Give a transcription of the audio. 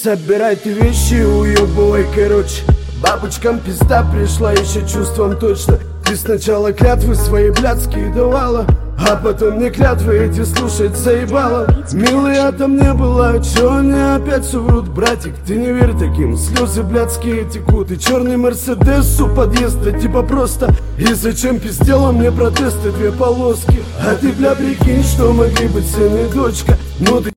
Собирай ты вещи и уебывай, короче. Бабочкам пизда пришла еще чувством точно. Ты сначала клятвы свои блядские давала, а потом мне клятвы эти слушать заебала. Милый, а там не было, чё они опять все врут? Братик, ты не верь таким, слезы блядские текут. И черный мерседес у подъезда типа просто. И зачем пиздела мне протесты, две полоски? А ты, бля, прикинь, что могли быть сын и дочка. Ну ты